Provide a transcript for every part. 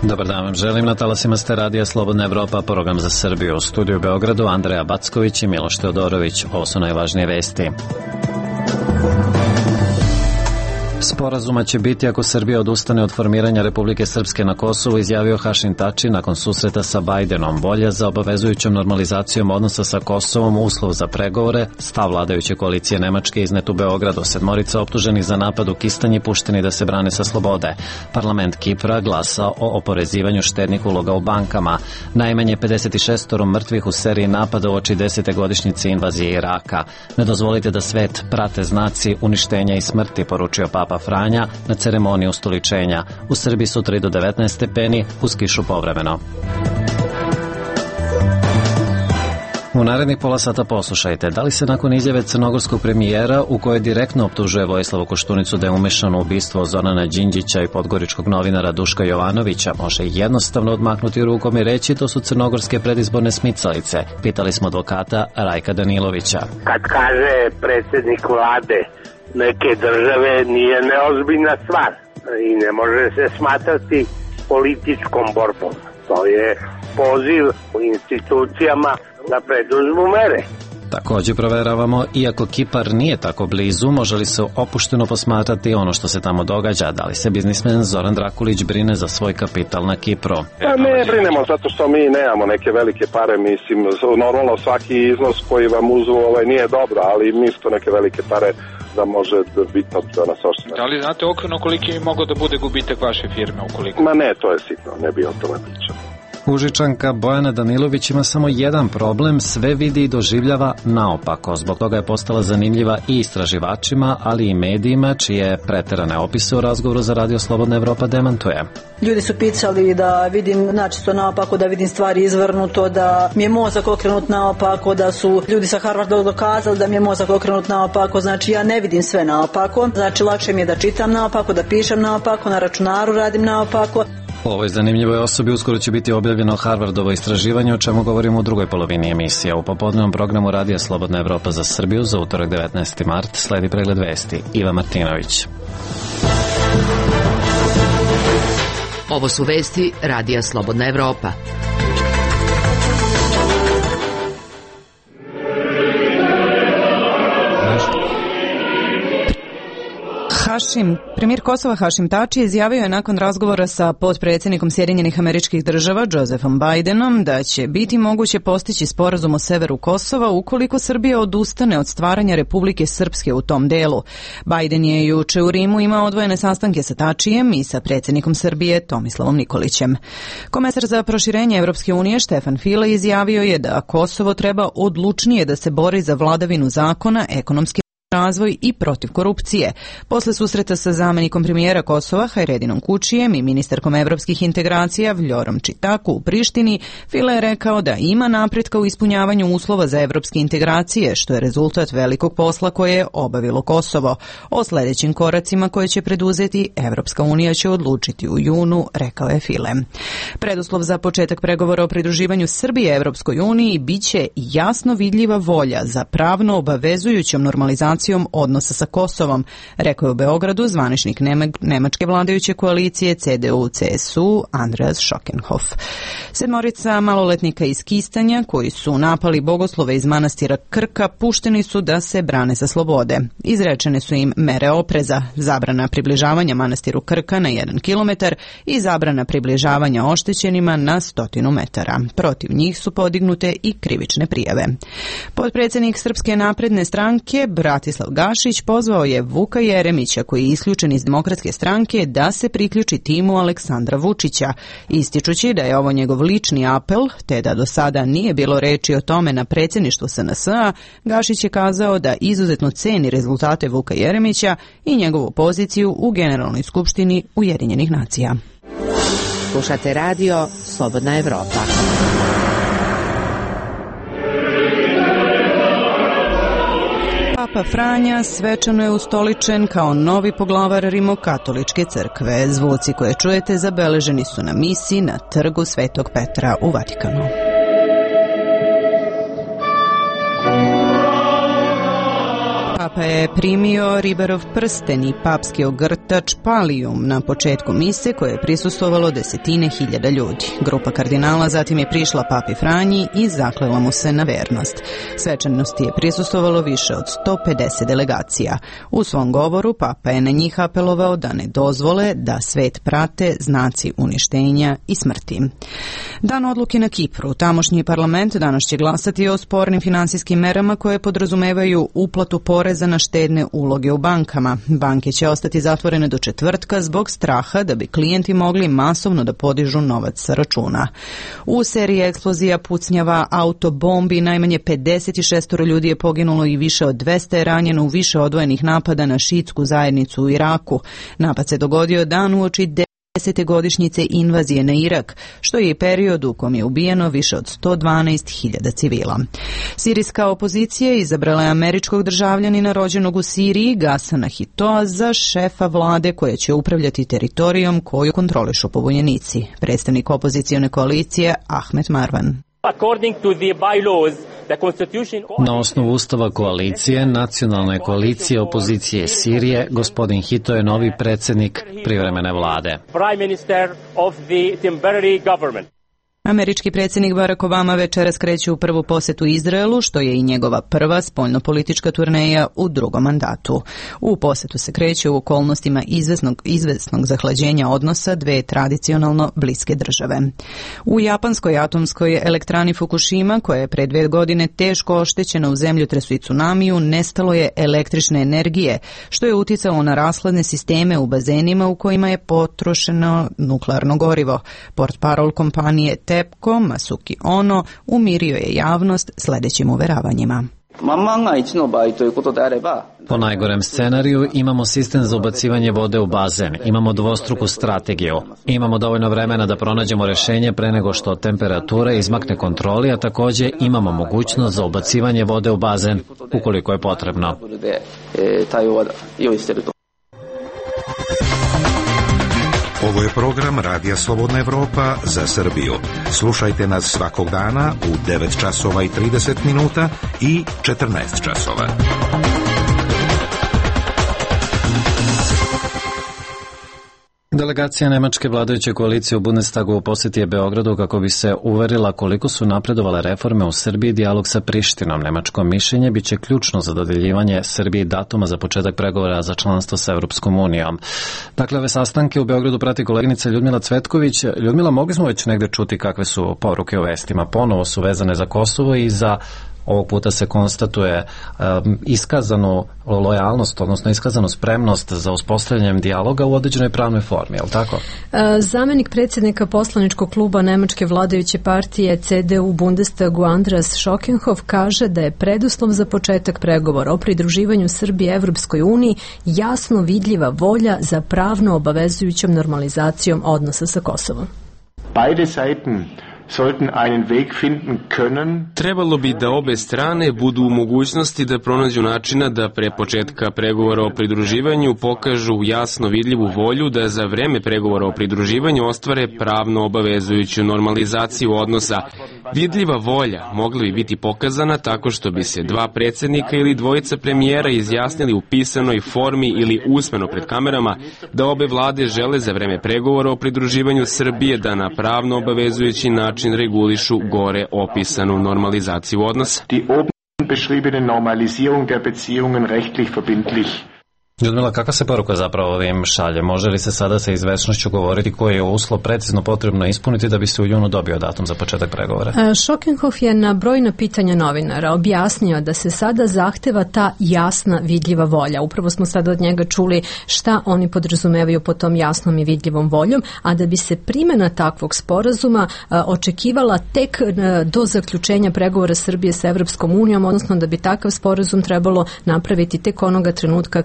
Dobar dan vam želim, na talasima ste radija Slobodna Evropa, program za Srbiju. U studiju u Beogradu Andreja Backović i Miloš Teodorović. Ovo su najvažnije vesti. Sporazuma će biti ako Srbija odustane od formiranja Republike Srpske na Kosovu, izjavio Hašim Tači nakon susreta sa Bajdenom. Volja za obavezujućom normalizacijom odnosa sa Kosovom, uslov za pregovore, stav vladajuće koalicije Nemačke iznet u Beogradu. 7 optuženih za napad u Kistanji pušteni da se brane sa slobode. Parlament Kipra glasa o oporezivanju štednih uloga u bankama. Najmanje 56 mrtvih u seriji napada uoči 10. godišnjice invazije Iraka. Ne dozvolite da svet prate znaci uništenja i smrti, poručio Papa Franja na ceremoniji ustoličenja. U Srbiji sutra i do 19 stepeni, uz kišu povremeno. U narednih pola sata poslušajte, da li se nakon izjave crnogorskog premijera u kojoj direktno optužuje Vojislavu Koštunicu da je umešan u ubistvo Zorana Đinđića i podgoričkog novinara Duška Jovanovića, može jednostavno odmahnuti rukom i reći to su crnogorske predizborne smicalice? Pitali smo advokata Rajka Danilovića. Kad kaže predsjednik vlade neke države, nije neozbiljna stvar i ne može se smatrati političkom borbom. To je poziv u institucijama da preduzmu mere. Također proveravamo, iako Kipar nije tako blizu, može li se opušteno posmatrati ono što se tamo događa? Da li se biznismen Zoran Drakulić brine za svoj kapital na Kipru? Ne brinemo, zato što mi nemamo neke velike pare, mislim, normalno svaki iznos koji vam uzu nije dobro, ali mi su to neke velike pare da može bitno da nas oštine. Da li znate okvirno koliki bi mogao da bude gubitak vaše firme ukoliko? Ma ne, to je sitno, ne bi o tome pričao. Užičanka Bojana Danilović ima samo jedan problem, sve vidi i doživljava naopako. Zbog toga je postala zanimljiva i istraživačima, ali i medijima, čije preterane opise u razgovoru za Radio Slobodna Evropa demantuje. Ljudi su pisali da vidim načisto naopako, da vidim stvari izvrnuto, da mi je mozak okrenut naopako, da su ljudi sa Harvarda dokazali da mi je mozak okrenut naopako. Znači ja ne vidim sve naopako, znači lakše mi je da čitam naopako, da pišem naopako, na računaru radim naopako. O ovoj zanimljivoj osobi uskoro će biti objavljeno Harvardovo istraživanje, o čemu govorimo u drugoj polovini emisije. U popodnevnom programu Radija Slobodna Evropa za Srbiju za utorak 19. mart sledi pregled vesti. Iva Martinović. Ovo su vesti Radija Slobodna Evropa. Premijer Kosova Hašim Tači izjavio je nakon razgovora sa potpredsjednikom Sjedinjenih Američkih Država Josephom Bidenom da će biti moguće postići sporazum o severu Kosova ukoliko Srbija odustane od stvaranja Republike Srpske u tom delu. Biden je juče u Rimu imao odvojene sastanke sa Tačijem i sa predsjednikom Srbije Tomislavom Nikolićem. Komesar za proširenje Evropske unije Štefan File izjavio je da Kosovo treba odlučnije da se bori za vladavinu zakona, ekonomski razvoj i protiv korupcije. Posle susreta sa zamenikom premijera Kosova Hajredinom Kučijem i ministarkom evropskih integracija Vljorom Čitaku u Prištini, File je rekao da ima napretka u ispunjavanju uslova za evropske integracije, što je rezultat velikog posla koje je obavilo Kosovo. O sljedećim koracima koje će preduzeti Evropska unija će odlučiti u junu, rekao je File. Preduslov za početak pregovora o pridruživanju Srbije Evropskoj uniji biće jasno vidljiva volja za pravno obavezujućom normalizacijom odnosa sa Kosovom, rekao je u Beogradu zvaničnik nemačke vladajuće koalicije CDU-CSU Andreas Schockenhoff. 7 maloletnika iz Kistanja koji su napali bogoslove iz manastira Krka pušteni su da se brane sa slobode. Izrečene su im mere opreza, zabrana približavanja manastiru Krka na 1 kilometar i zabrana približavanja oštećenima na 100 metara. Protiv njih su podignute i krivične prijave. Potpredsjednik Srpske napredne stranke Bratislav Gašić pozvao je Vuka Jeremića, koji je isključen iz Demokratske stranke, da se priključi timu Aleksandra Vučića, ističući da je ovo njegov lični apel, te da do sada nije bilo reči o tome na predsjedništvu SNS-a. Gašić je kazao da izuzetno ceni rezultate Vuka Jeremića i njegovu poziciju u Generalnoj skupštini Ujedinjenih nacija. Slušate radio Slobodna Evropa. Papa Franja svečano je ustoličen kao novi poglavar Rimokatoličke crkve. Zvuci koje čujete zabeleženi su na misi na trgu Svetog Petra u Vatikanu. Papa je primio ribarov prsten i papski ogrtač Pallium na početku mise koje je prisustvovalo desetine hiljada ljudi. Grupa kardinala zatim je prišla Papi Franji i zaklela mu se na vernost. Svečanosti je prisustvovalo više od 150 delegacija. U svom govoru Papa je na njih apelovao da ne dozvole da svet prate znaci uništenja i smrti. Dan odluke na Kipru. Tamošnji parlament danas će glasati o spornim finansijskim merama koje podrazumevaju uplatu poreza na štedne uloge u bankama. Banke će ostati zatvorene do četvrtka zbog straha da bi klijenti mogli masovno da podižu novac sa računa. U seriji eksplozija, pucnjava, autobombi najmanje 56 ljudi je poginulo i više od 200 je ranjeno u više odvojenih napada na šiitsku zajednicu u Iraku. Napad se dogodio dan uoči 10. godišnjice invazije na Irak, što je i period u kom je ubijeno više od 112.000 civila. Sirijska opozicija izabrala je američkog državljanina rođenog u Siriji, Gasana Hitoa, za šefa vlade koja će upravljati teritorijom koju kontrolišu pobunjenici. Predstavnik opozicione koalicije Ahmed Marwan. Na osnovu ustava koalicije, nacionalne koalicije opozicije Sirije, gospodin Hito je novi predsjednik privremene vlade. Američki predsjednik Barack Obama večeras kreće u prvu posjetu Izraelu, što je i njegova prva spoljnopolitička turneja u drugom mandatu. U posjetu se kreće u okolnostima izvesnog zahlađenja odnosa dve tradicionalno bliske države. U japanskoj atomskoj elektrani Fukushima, koja je pre 2 godine teško oštećena u zemljotresu i tsunamiju, nestalo je električne energije, što je uticalo na rashladne sisteme u bazenima u kojima je potrošeno nuklearno gorivo. Portparol kompanije TEPCO, Masuki Ono, umirio je javnost sljedećim uveravanjima. Po najgorem scenariju imamo sistem za ubacivanje vode u bazen, imamo dvostruku strategiju, imamo dovoljno vremena da pronađemo rješenje pre nego što temperatura izmakne kontroli, a također imamo mogućnost za ubacivanje vode u bazen ukoliko je potrebno. Ovo je program Radija Slobodna Evropa za Srbiju. Slušajte nas svakog dana u 9 časova i 30 minuta i 14 časova. Delegacija nemačke vladajuće koalicije u Bundestagu u posjeti je Beogradu kako bi se uverila koliko su napredovale reforme u Srbiji. Dijalog sa Prištinom. Nemačko mišljenje biće ključno za dodeljivanje Srbiji datuma za početak pregovora za članstvo sa Europskom unijom. Dakle, ove sastanke u Beogradu prati koleginica Ljudmila Cvetković. Ljudmila, mogli smo već negde čuti kakve su poruke u vestima. Ponovo su vezane za Kosovo i za ovog puta se konstatuje iskazanu lojalnost, odnosno iskazanu spremnost za uspostavljanjem dijaloga u određenoj pravnoj formi, je li tako? Zamjenik predsjednika poslaničkog kluba nemačke vladajuće partije CDU u Bundestagu Andreas Schockenhoff kaže da je preduslov za početak pregovora o pridruživanju Srbije Evropskoj uniji jasno vidljiva volja za pravno obavezujućom normalizacijom odnosa sa Kosovom. Beide Seiten sollten einen Weg finden können. Trebalo bi da obe strane budu u mogućnosti da pronađu načina da pre početka pregovora o pridruživanju pokažu jasno vidljivu volju da za vreme pregovora o pridruživanju ostvare pravno obavezujuću normalizaciju odnosa. Vidljiva volja mogla bi biti pokazana tako što bi se dva predsjednika ili dvojica premijera izjasnili u pisanoj formi ili usmeno pred kamerama da obe vlade žele za vreme pregovora o pridruživanju Srbije da na pravno obavezujući način regulišu gore opisanu normalizaciju odnosa. Die oben beschriebene Normalisierung der Beziehungen rechtlich verbindlich. Ljudmila, kakva se poruka zapravo ovim šalje? Može li se sada sa izvesnošću govoriti koji je uslov precizno potrebno ispuniti da bi se u junu dobio datum za početak pregovora? Schockenhoff je na brojna pitanja novinara objasnio da se sada zahteva ta jasna vidljiva volja. Upravo smo sada od njega čuli šta oni podrazumevaju po tom jasnom i vidljivom voljom, a da bi se primjena takvog sporazuma očekivala tek do zaključenja pregovora Srbije sa Evropskom unijom, odnosno da bi takav sporazum trebalo napraviti tek onoga trenutka kada bi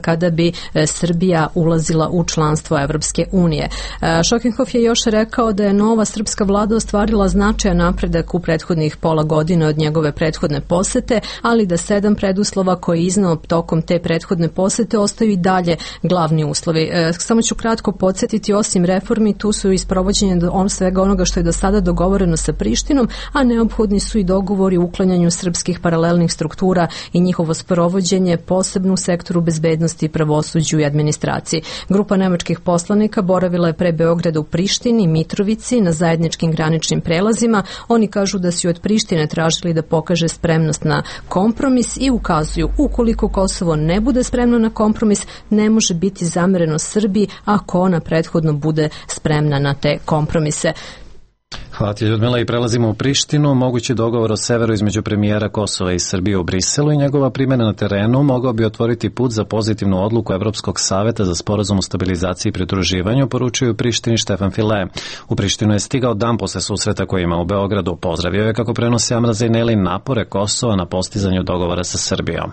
bi Srbija ulazila u članstvo Evropske unije. Šokenhof je još rekao da je nova srpska vlada ostvarila značajan napredak u prethodnih pola godine od njegove prethodne posete, ali da 7 preduslova koje je izneo tokom te prethodne posete ostaju i dalje glavni uslovi. Samo ću kratko podsjetiti, osim reformi, tu su i sprovođenje svega onoga što je do sada dogovoreno sa Prištinom, a neophodni su i dogovori u uklanjanju srpskih paralelnih struktura i njihovo sprovođenje, posebno u sektoru bezbednosti, pravosuđu i administraciji. Grupa nemačkih poslanika boravila je pre Beograda u Prištini, Mitrovici, na zajedničkim graničnim prelazima. Oni kažu da su od Prištine tražili da pokaže spremnost na kompromis i ukazuju, ukoliko Kosovo ne bude spremno na kompromis, ne može biti zamereno Srbiji ako ona prethodno bude spremna na te kompromise. Hvala ti, Ljudmila, i prelazimo u Prištinu. Mogući dogovor o severu između premijera Kosova i Srbije u Briselu i njegova primjena na terenu mogao bi otvoriti put za pozitivnu odluku Evropskog saveta za sporazum o stabilizaciji i pridruživanju, poručuje u Prištini Štefan File. U Prištinu je stigao dan posle susreta koji ima u Beogradu. Pozdravio je, kako prenosi Amra Zejneli, napore Kosova na postizanju dogovora sa Srbijom.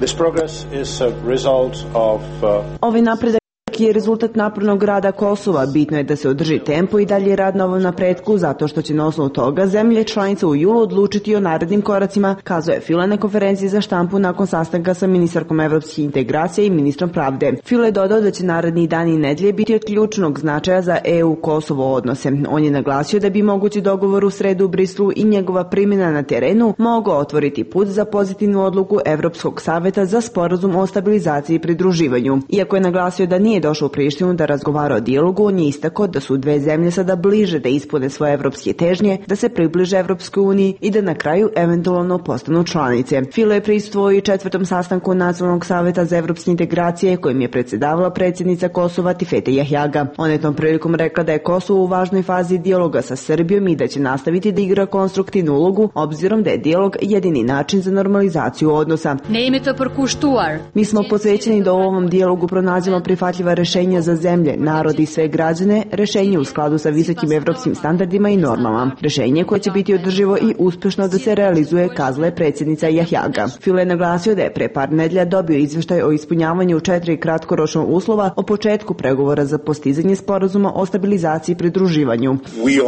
Ovaj napredak je rezultat napornog rada Kosova. Bitno je da se održi tempo i dalje rad na ovom napretku, zato što će na osnovu toga zemlje članice u julu odlučiti o narednim koracima, kazao je File na konferenciji za štampu nakon sastanka sa ministarkom evropskih integracija i ministrom pravde. File je dodao da će naredni dani i nedelje biti od ključnog značaja za EU-Kosovo odnose. On je naglasio da bi mogući dogovor u sredu u Briselu i njegova primjena na terenu mogao otvoriti put za pozitivnu odluku Evropskog saveta za sporazum o stabilizaciji i pridruživanju. Iako je naglasio da nije došao u Prištinu da razgovara o dijalogu, on je istakao da su dve zemlje sada bliže da ispune svoje evropske težnje, da se približe Evropskoj uniji i da na kraju eventualno postanu članice. File je prisustvovao i 4. sastanku Nacionalnog saveta za evropske integracije kojim je predsjedavala predsjednica Kosova Tifete Jahjaga. Ona je tom prilikom rekla da je Kosovo u važnoj fazi dijaloga sa Srbijom i da će nastaviti da igra konstruktivnu ulogu, obzirom da je dijalog jedini način za normalizaciju odnosa. Mi smo posvećeni da u ovom dijalogu pronađemo prihvatljiva rešenja za zemlje, narod i sve građane, rešenje u skladu sa visokim evropskim standardima i normama. Rešenje koje će biti održivo i uspješno da se realizuje, kazala je predsjednica Jahjaga. File je naglasio da je pre par nedelja dobio izveštaj o ispunjavanju 4 kratkoročnog uslova o početku pregovora za postizanje sporazuma o stabilizaciji i pridruživanju.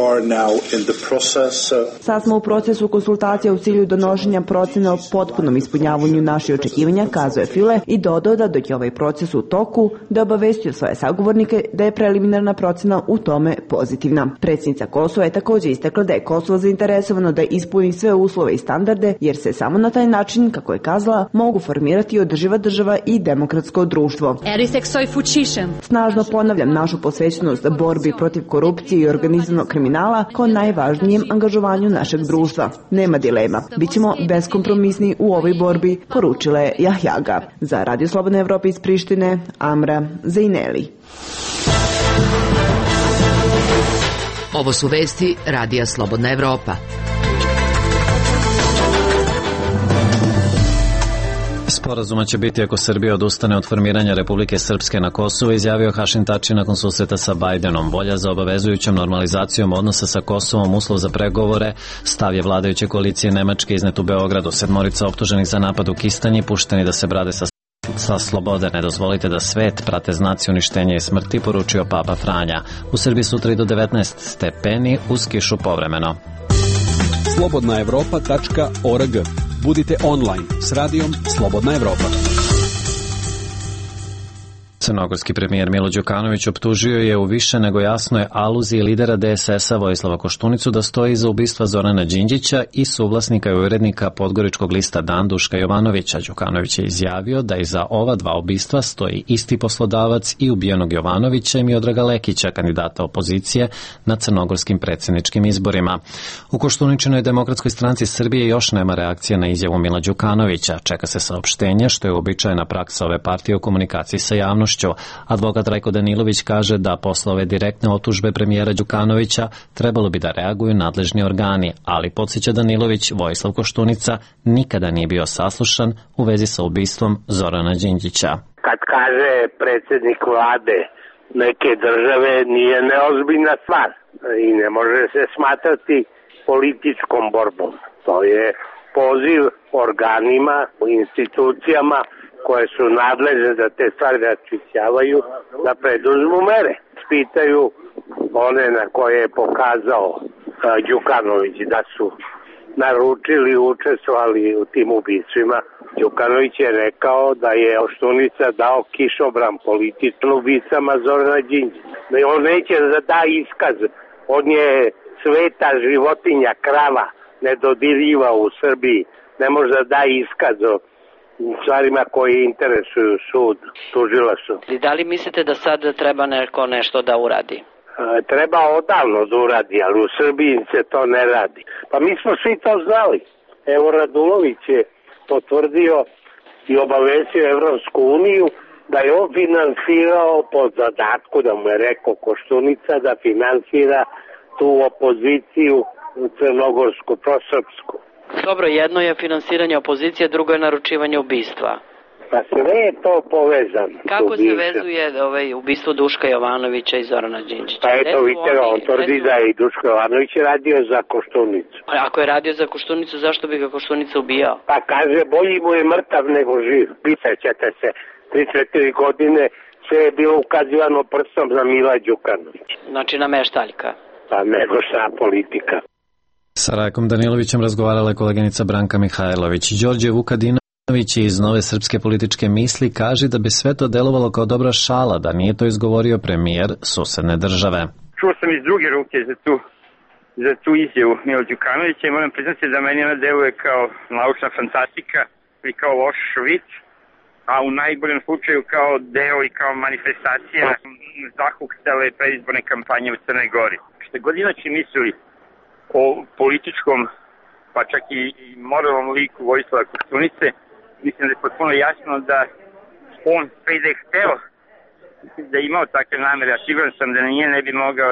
Sad smo u procesu konsultacija u cilju donošenja procene o potpunom ispunjavanju naših očekivanja, kazao je File i dodao da dok je ovaj proces u toku, da obavestio svoje sagovornike da je preliminarna procena u tome pozitivna. Predsjednica Kosova je također istakla da je Kosovo zainteresovano da ispuni sve uslove i standarde, jer se samo na taj način, kako je kazala, mogu formirati održiva država i demokratsko društvo. Snažno ponavljam našu posvećenost borbi protiv korupcije i organizovanog kriminala kao najvažnijem angažovanju našeg društva. Nema dilema. Bićemo beskompromisni u ovoj borbi, poručila je Jahjaga. Za Radio Slobodna Evropa iz Prištine, Amra Zejneli. Ovo su vesti Radija Slobodna Evropa. Sporazuma će biti ako Srbija odustane od formiranja Republike Srpske na Kosovo, izjavio Hašim Tači nakon susreta sa Bajdenom. Volja za obavezujućom normalizacijom odnosa sa Kosovom uslov za pregovore, stav je vladajuće koalicije Nemačke iznet u Beogradu. 7 optuženih za napad u Kistanji pušteni da se brade sa slobode. Ne dozvolite da svet prate znaci uništenja i smrti, poručio Papa Franja. U Srbiji sutra i do 19 stepeni, uz kišu povremeno. slobodnaevropa.org. Budite online s radijom Slobodna Evropa. Crnogorski premijer Milo Đukanović optužio je u više nego jasnoj aluziji lidera DSS-a Vojislava Koštunicu da stoji iza ubistva Zorana Đinđića i suvlasnika i urednika Podgoričkog lista Dan Duška Jovanovića. Đukanović je izjavio da iza ova dva ubistva stoji isti poslodavac i ubijenog Jovanovića i Miodraga Lekića, kandidata opozicije na crnogorskim predsjedničkim izborima. U Koštuničinoj Demokratskoj stranci Srbije još nema reakcije na izjavu Mila Đukanovića. Čeka se saopštenje, što je uobičajena praksa ove partije u komunikaciji sa javnošću. Advokat Rajko Danilović kaže da posle ove direktne otužbe premijera Đukanovića trebalo bi da reaguju nadležni organi, ali podsjeća Danilović, Vojislav Koštunica nikada nije bio saslušan u vezi sa ubistvom Zorana Đinđića. Kad kaže predsjednik vlade neke države, nije neozbiljna stvar i ne može se smatrati političkom borbom. To je poziv organima, institucijama koje su nadležne da te stvari raščišćavaju, da preduzmu mere. Pitaju one na koje je pokazao Đukanović da su naručili i učestvovali u tim ubistvima. Đukanović je rekao da je Koštunica dao kišobran političkim ubicama Zorana Đinđića. On neće da da iskaz. On je sveta životinja, krava, nedodirljiva u Srbiji. Ne može da da iskaz o stvarima koji interesuju sud, tužilaštvo. I da li mislite da sad treba neko nešto da uradi? Treba odavno da uradi, ali u Srbiji se to ne radi. Pa mi smo svi to znali. Evo Radulović je potvrdio i obavestio Evropsku uniju da je on finansirao po zadatku, da mu je rekao Koštunica, da finansira tu opoziciju crnogorsku, prosrpsku. Dobro, jedno je finansiranje opozicije, drugo je naručivanje ubistva. Pa sve je to povezano. Kako se vezuje ubistvo Duška Jovanovića i Zorana Đinđića? Pa eto, vidite, on tvrdi da je i Duško Jovanović radio za Koštunicu. Ako je radio za Koštunicu, zašto bi ga Koštunica ubijao? Pa kaže, bolji mu je mrtav nego živ. Pisaćete se, 3-4 godine sve je bilo ukazivano prstom za Mila Đukanovića. Znači na meštaljka? Pa nego šta politika. Sa Rajkom Danilovićem razgovarala je koleginica Branka Mihajlović. Đorđe Vukadinović iz Nove srpske političke misli kaže da bi sve to delovalo kao dobra šala, da nije to izgovorio premijer susedne države. Čuo sam iz druge ruke za tu izjavu Mila Đukanovića i moram priznati da meni ona deluje kao naučna fantastika ili kao loš vic, a u najboljem slučaju kao deo i kao manifestacija zahuktale predizborne kampanje u Crnoj Gori. Što god inače mislili o političkom, pa čak i moralnom liku Vojislava Koštunice, mislim da je potpuno jasno da on sve da je hteo, da je imao takve namere, a siguran sam da nije, ne bi mogao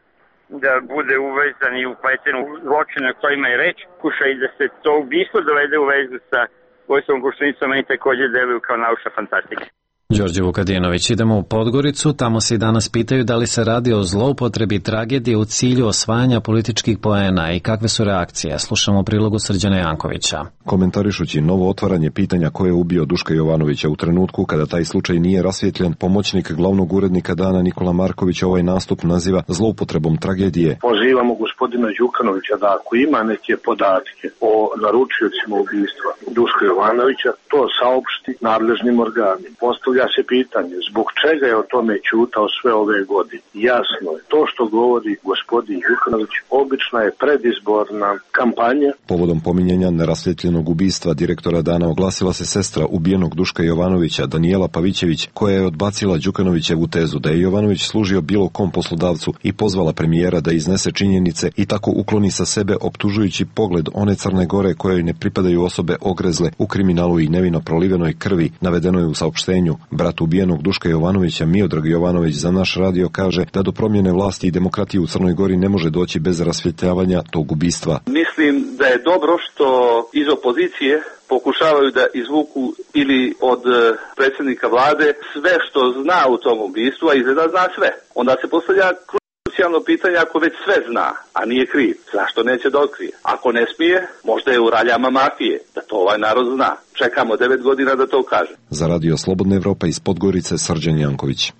da bude uvezan i upleten u zločine o kojima je reč. Kuša i da se to ubistvo dovede u vezu sa Vojislavom Koštunicom, meni također deluju kao naučna fantastika. Đorđe Vukadinović, idemo u Podgoricu, tamo se i danas pitaju da li se radi o zloupotrebi tragedije u cilju osvajanja političkih poena i kakve su reakcije. Slušamo u prilogu Srđana Jankovića. Komentarišući novo otvaranje pitanja ko je ubio Duška Jovanovića u trenutku kada taj slučaj nije rasvjetljen, pomoćnik glavnog urednika Dana Nikola Marković ovaj nastup naziva zloupotrebom tragedije. Pozivamo gospodina Đukanovića da ako ima neke podatke o naručiocima ubistva Duška Jovanovića, to saopšti nadležnim organima. Postavlja se pitanje zbog čega je o tome ćutao sve ove godine. Jasno je, to što govori gospodin Đukanović obična je predizborna kampanja. Povodom pominjanja nerasvjetljenog ubistva direktora Dana oglasila se sestra ubijenog Duška Jovanovića, Danijela Pavićević, koja je odbacila Đukanovićevu tezu da je Jovanović služio bilo kom poslodavcu i pozvala premijera da iznese činjenice i tako ukloni sa sebe optužujući pogled one Crne Gore kojoj ne pripadaju osobe ogrezle u kriminalu i nevino prolivenoj krvi, navedeno je u saopštenju. Brat ubijenog Duška Jovanovića, Miodrag Jovanović, za naš radio kaže da do promjene vlasti i demokratije u Crnoj Gori ne može doći bez rasvjetljavanja tog ubistva. Mislim da je dobro što iz opozicije pokušavaju da izvuku ili od predsjednika vlade sve što zna u tom ubistvu, a izgleda zna sve. Onda se postavlja krucijalno pitanje, ako već sve zna, a nije kriv, zašto neće da otkrije? Ako ne smije, možda je u raljama mafije, da to ovaj narod zna. Čekamo 9 godina da to kaže. Za radio Slobodna Evropa iz Podgorice, Srđan Janković.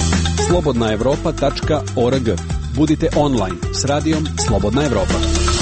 slobodnaevropa.org. Budite online s radijom Slobodna Evropa.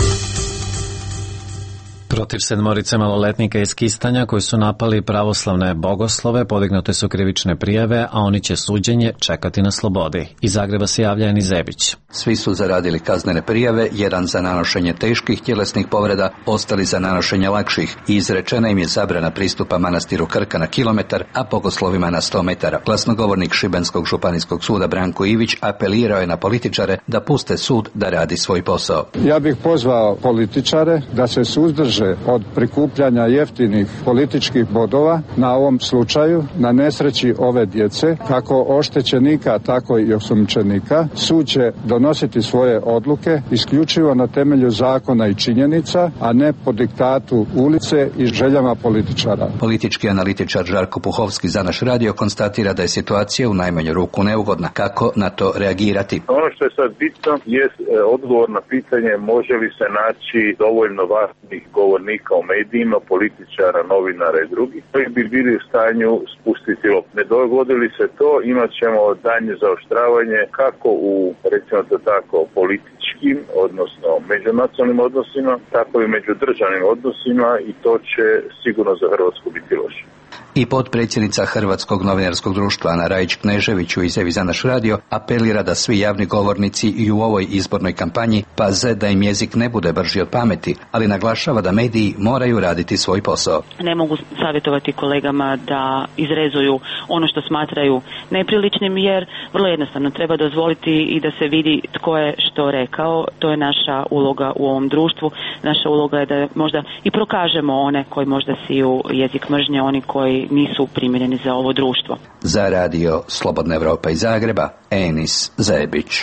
Protiv 7 maloletnika iz Kistanja koji su napali pravoslavne bogoslove podignute su krivične prijave, a oni će suđenje čekati na slobodi. Iz Zagreba se javlja Eni Zebić. Svi su zaradili kaznene prijave, jedan za nanošenje teških tjelesnih povreda, ostali za nanošenje lakših i izrečena im je zabrana pristupa manastiru Krka na kilometar, a bogoslovima na 100 metara. Glasnogovornik Šibenskog županijskog suda Branko Ivić apelirao je na političare da puste sud da radi svoj posao. Ja bih pozvao političare da se suzdrže od prikupljanja jeftinih političkih bodova na ovom slučaju, na nesreći ove djece, kako oštećenika, tako i osumnjičenika. Sud će donositi svoje odluke isključivo na temelju zakona i činjenica, a ne po diktatu ulice i željama političara. Politički analitičar Žarko Puhovski za naš radio konstatira da je situacija u najmanju ruku neugodna. Kako na to reagirati? Ono što je sad bitno je odgovor na pitanje može li se naći dovoljno važnih govora govornika u medijima, političara, novinara i drugih, koji bi bili u stanju spustiti loptu. Ne dogodili se to, imat ćemo danje zaoštravanje kako u, recimo to tako, političkim, odnosno međunacionalnim odnosima, tako i međudržavnim odnosima i to će sigurno za Hrvatsku biti loše. I potpredsjednica Hrvatskog novinarskog društva Ana Rajić-Knežević u izjavi za naš radio apelira da svi javni govornici i u ovoj izbornoj kampanji paze da im jezik ne bude brži od pameti, ali naglašava da mediji moraju raditi svoj posao. Ne mogu savjetovati kolegama da izrezuju ono što smatraju nepriličnim, jer vrlo jednostavno treba dozvoliti i da se vidi tko je što rekao. To je naša uloga u ovom društvu. Naša uloga je da možda i prokažemo one koji možda siju jezik mržnje, oni koji nisu primjereni za ovo društvo. Za radio Slobodna Evropa iz Zagreba, Enis Zebić.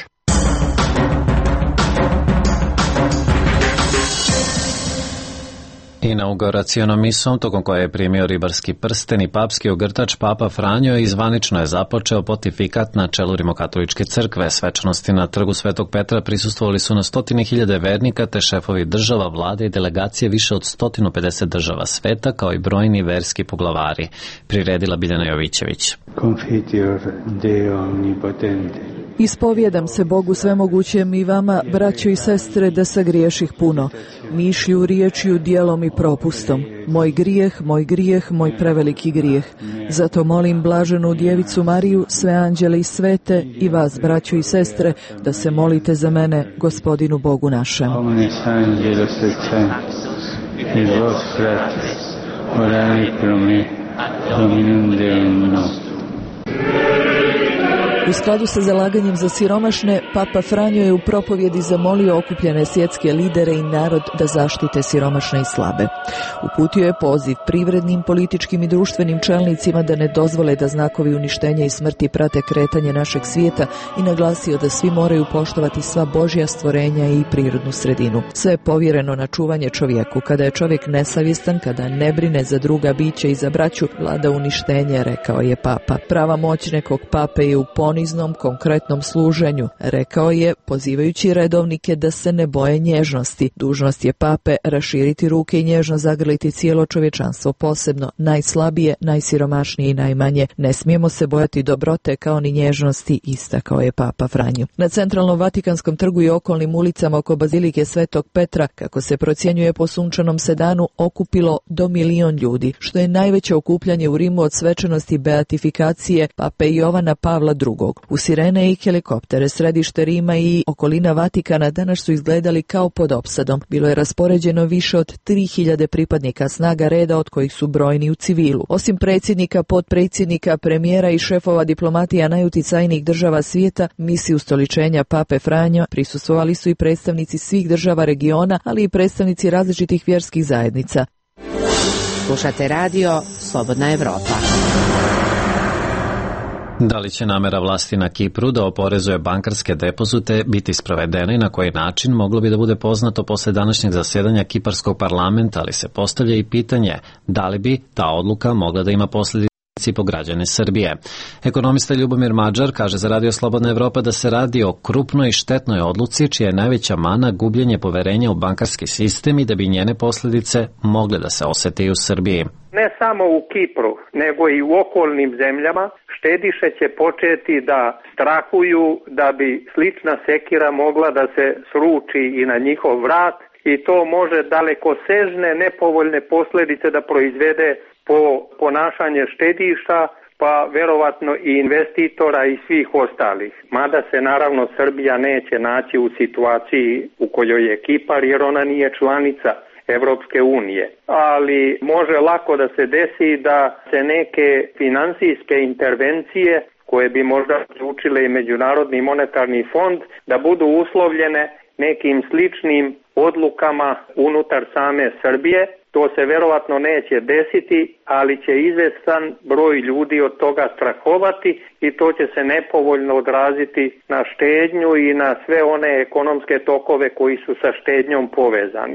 Inauguracionom misom, tokom koje je primio ribarski prsten i papski ogrtač, Papa Franjo i zvanično je započeo pontifikat na čelu Rimokatoličke crkve. Svečanosti na trgu Svetog Petra prisustvovali su na 100.000 vernika te šefovi država, vlade i delegacije više od 150 država sveta, kao i brojni verski poglavari. Priredila Biljana Jovićević. Confiteor Deo omnipotente. Ispovijedam se Bogu svemogućem i vama, braćo i sestre, da sagriješih puno, mišlju, riječju, djelom i propustom. Moj grijeh, moj preveliki grijeh. Zato molim blaženu Djevicu Mariju, sve anđele i svete i vas, braćo i sestre, da se molite za mene, Gospodinu Bogu našem. Omnes angelos et sanctus, et vos fratres, orare pro me, Dominum Deum nostrum. U skladu sa zalaganjem za siromašne, Papa Franjo je u propovjedi zamolio okupljene svjetske lidere i narod da zaštite siromašne i slabe. Uputio je poziv privrednim, političkim i društvenim čelnicima da ne dozvole da znakovi uništenja i smrti prate kretanje našeg svijeta i naglasio da svi moraju poštovati sva Božja stvorenja i prirodnu sredinu. Sve je povjereno na čuvanje čovjeku. Kada je čovjek nesavjestan, kada ne brine za druga bića i za braću, vlada uništenje, rekao je Papa. Prava moć nekog pape je u poniznom, konkretnom služenju, rekao je, pozivajući redovnike da se ne boje nježnosti. Dužnost je pape raširiti ruke i nježno zagrliti cijelo čovječanstvo, posebno najslabije, najsiromašnije i najmanje. Ne smijemo se bojati dobrote kao ni nježnosti, istakao je Papa Franjo. Na centralnom Vatikanskom trgu i okolnim ulicama oko Bazilike Svetog Petra, kako se procjenjuje po sunčanom sedanu, okupilo do 1 milion ljudi, što je najveće okupljanje u Rimu od svečanosti beatifikacije pape Jovana Pavla II. U sirene i helikoptere središte Rima i okolina Vatikana danas su izgledali kao pod opsadom. Bilo je raspoređeno više od 3000 pripadnika snaga reda, od kojih su brojni u civilu. Osim predsjednika, potpredsjednika, premijera i šefova diplomatija najuticajnijih država svijeta, misiji ustoličenja Pape Franjo prisustvovali su i predstavnici svih država regiona, ali i predstavnici različitih vjerskih zajednica. Slušate radio Slobodna Evropa. Da li će namera vlasti na Kipru da oporezuje bankarske depozite biti sprovedena i na koji način, moglo bi da bude poznato posle današnjeg zasedanja Kiparskog parlamenta, ali se postavlja i pitanje da li bi ta odluka mogla da ima posljedice po građane Srbije. Ekonomista Ljubomir Mađar kaže za Radio Slobodna Evropa da se radi o krupnoj i štetnoj odluci čija je najveća mana gubljenje poverenja u bankarski sistem i da bi njene posljedice mogle da se osete i u Srbiji. Ne samo u Kipru, nego i u okolnim zemljama štediše će početi da strahuju da bi slična sekira mogla da se sruči i na njihov vrat i to može dalekosežne nepovoljne posljedice da proizvede po ponašanje štediša, pa verovatno i investitora i svih ostalih. Mada se naravno Srbija neće naći u situaciji u kojoj je Kipar, jer ona nije članica Evropske unije. Ali može lako da se desi da se neke finansijske intervencije, koje bi možda uključile i Međunarodni monetarni fond, da budu uslovljene nekim sličnim odlukama unutar same Srbije. To se verovatno neće desiti, ali će izvestan broj ljudi od toga strahovati i to će se nepovoljno odraziti na štednju i na sve one ekonomske tokove koji su sa štednjom povezani.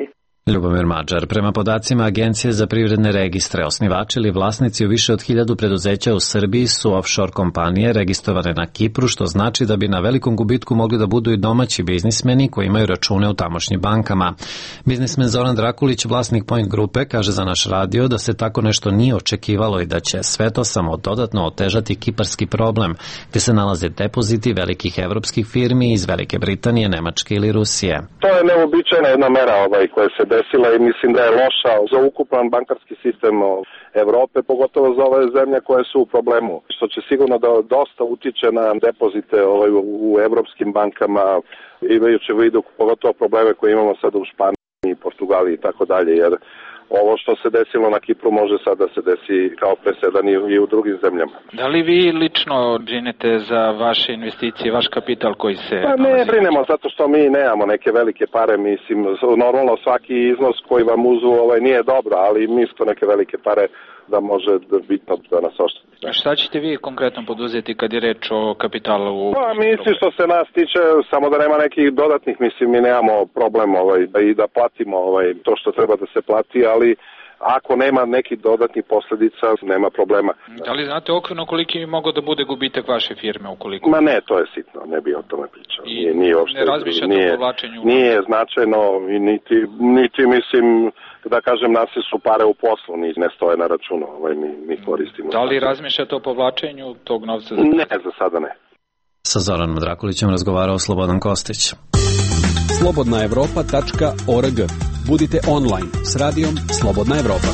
Ljubomir Mađar. Prema podacima Agencije za privredne registre, osnivači ili vlasnici u više od 1000 preduzeća u Srbiji su offshore kompanije registrovane na Kipru, što znači da bi na velikom gubitku mogli da budu i domaći biznismeni koji imaju račune u tamošnjim bankama. Biznismen Zoran Drakulić, vlasnik Point grupe, kaže za naš radio da se tako nešto nije očekivalo i da će sve to samo dodatno otežati kiparski problem, gde se nalaze depoziti velikih evropskih firmi iz Velike Britanije, Nemačke ili Rusije. To je neobičajna jedna mera koja se desila i mislim da je loša za ukupan bankarski sistem Evrope, pogotovo za ove zemlje koje su u problemu, što će sigurno da dosta utiče na depozite u evropskim bankama, imajući u vidu pogotovo probleme koje imamo sada u Španiji, Portugaliji i tako dalje, jer ovo što se desilo na Kipru može sad da se desi kao presedan i u drugim zemljama. Da li vi lično brinete za vaše investicije, vaš kapital koji se... Pa ne brinemo, zato što mi nemamo neke velike pare, mislim, normalno svaki iznos koji vam uzu nije dobro, ali mi su to neke velike pare da može bitno da nas ošteti. A šta ćete vi konkretno poduzeti kad je reč o kapitalu? Pa mislim što se nas tiče, samo da nema nekih dodatnih, mislim mi nemamo problem i da platimo to što treba da se plati, ali ako nema nekih dodatnih posledica, nema problema. Da li znate okvirno koliki mogao da bude gubitak vaše firme ukoliko? Ma ne, to je sitno, ne bi o tome pričao. Nije uopšte, ne razmišljate o povlačenju? Nije značajno i niti mislim, da kažem, nas su pare u poslu, ne stoje na računu, mi koristimo. Da li razmišljate o povlačenju tog novca? Ne, za sada ne. Sa Zoranom Drakulićem razgovarao Slobodan Kostić. slobodnaevropa.org. Budite online s radijom Slobodna Evropa.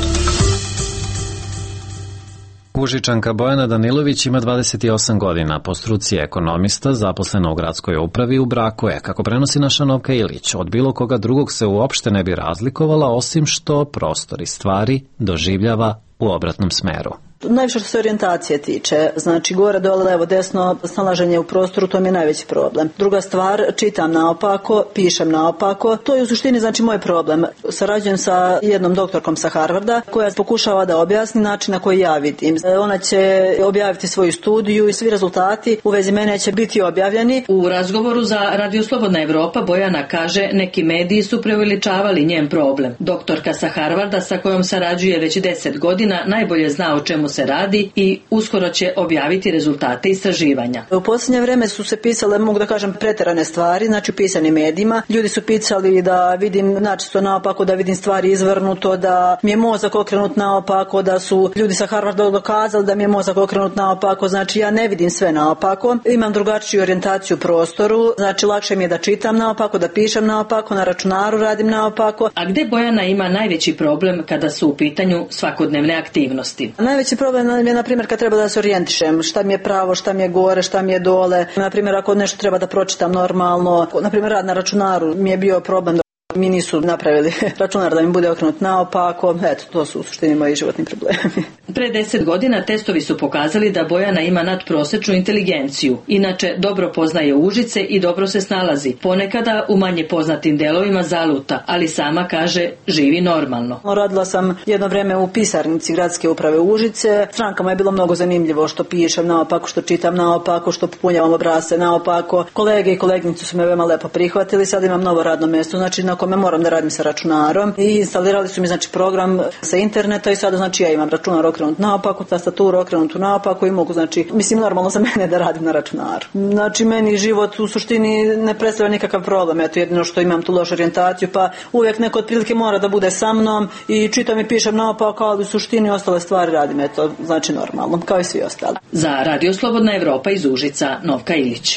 Užičanka Bojana Danilović ima 28 godina, po struci je ekonomista, zaposlena u gradskoj upravi, u braku je, kako prenosi naša Novka Ilić. Od bilo koga drugog se uopšte ne bi razlikovala, osim što prostor i stvari doživljava u obratnom smeru. Najviše što se orijentacije tiče, znači gore, dole, levo, desno, snalaženje u prostoru, to mi je najveći problem. Druga stvar, čitam naopako, pišem naopako, to je u suštini znači moj problem. Sarađujem sa jednom doktorkom sa Harvarda koja pokušava da objasni način na koji ja vidim. Ona će objaviti svoju studiju i svi rezultati u vezi mene će biti objavljeni. U razgovoru za Radio Slobodna Evropa Bojana kaže neki mediji su preuveličavali njen problem. Doktorka sa Harvarda sa kojom sarađuje već 10 godina najbolje zna o čemu se radi i uskoro će objaviti rezultate istraživanja. U posljednje vreme su se pisale, mogu da kažem, preterane stvari, znači u pisanim medijima. Ljudi su pisali da vidim načisto naopako, da vidim stvari izvrnuto, da mi je mozak okrenut naopako, da su ljudi sa Harvarda dokazali da mi je mozak okrenut naopako, znači ja ne vidim sve naopako. Imam drugačiju orijentaciju u prostoru, znači lakše mi je da čitam naopako, da pišem naopako, na računaru radim naopako. A gde Bojana ima najveći problem kada su u pitanju svakodnevne aktivnosti? Najveći problem je, na primjer, kad treba da se orijentišem, šta mi je pravo, šta mi je gore, šta mi je dole. Na primjer, ako nešto treba da pročitam normalno, na primjer, rad na računaru mi je bio problem da mi nisu napravili računar da mi bude okrenut naopako. Eto, to su u suštini moji životni problemi. Pre 10 godina testovi su pokazali da Bojana ima nadprosečnu inteligenciju. Inače, dobro poznaje Užice i dobro se snalazi. Ponekada u manje poznatim delovima zaluta, ali sama kaže živi normalno. Radila sam jedno vreme u pisarnici gradske uprave Užice. Strankama je bilo mnogo zanimljivo što pišem naopako, što čitam naopako, što popunjavam obrasce naopako. Kolege i kolegnice su me veoma lepo prihvatili. Sad imam novo radno mjesto, znači na kome moram da radim sa računarom i instalirali su mi znači program sa interneta i sada znači ja imam računar okrenut naopako, tastaturu okrenutu naopako i mogu znači, mislim normalno za mene da radim na računaru. Znači meni život u suštini ne predstavlja nikakav problem, eto jedino što imam tu lošu orijentaciju pa uvijek neko otprilike mora da bude sa mnom i čitam i pišem naopako, ali u suštini ostale stvari radim, eto znači normalno, kao i svi ostali. Za Radio Slobodna Evropa iz Užica, Novka Ilić.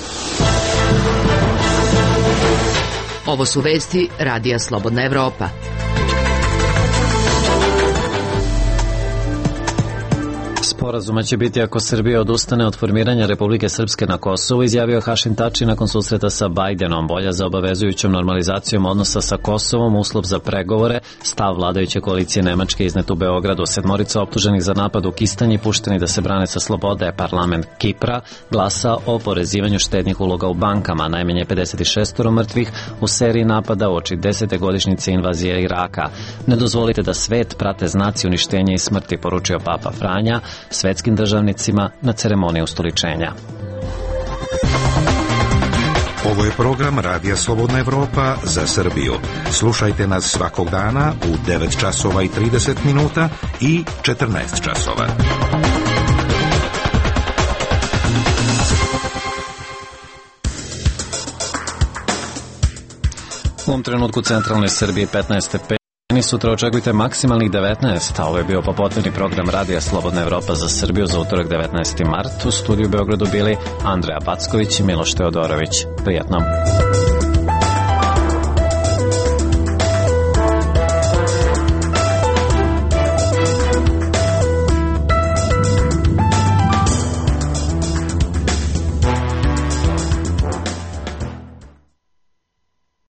Ovo su vesti Radija Slobodna Evropa. Sporazuma će biti ako Srbija odustane od formiranja Republike Srpske na Kosovu, izjavio Hašim Tači nakon susreta sa Bajdenom. Volja za obavezujućom normalizacijom odnosa sa Kosovom, uslov za pregovore, stav vladajuće koalicije Nemačke iznet u Beogradu. 7 optuženih za napad u Kistanji pušteni da se brane sa slobode. Parlament Kipra glasa o porezivanju štednih uloga u bankama. Najmanje 56 mrtvih u seriji napada uoči 10. godišnjice invazije Iraka. Ne dozvolite da svet prate znaci uništenja i smrti, poručio Papa Franja svetskim državnicima na ceremoniji ustoličenja. Ovo je program Radija Slobodna Evropa za Srbiju. Slušajte nas svakog dana u 9 časova i 30 minuta i 14 časova. U ovom trenutku u centralnoj Srbiji 15 stepeni. Sutra očekujte maksimalnih 19, a ovo je bio popodnevni program Radija Slobodna Evropa za Srbiju za utorak 19. mart. U studiju u Beogradu bili Andreja Packović i Miloš Teodorović. Prijatno.